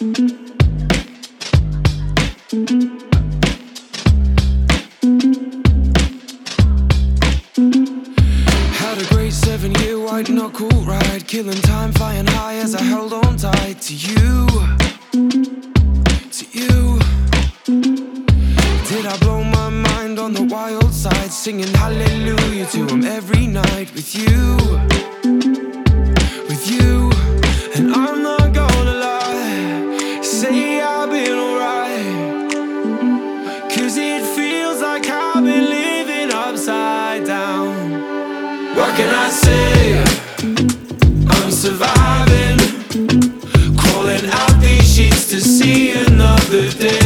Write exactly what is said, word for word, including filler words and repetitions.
Had a great seven-year white knuckle ride, killing time, flying high as I held on tight to you, to you. Did I blow my mind on the wild side, singing hallelujah to him every night with you, with you. And I'm not gonna lie, say I've been alright, 'cause it feels like I've been living upside down. What can I say? I'm surviving, crawling out these sheets to see another day.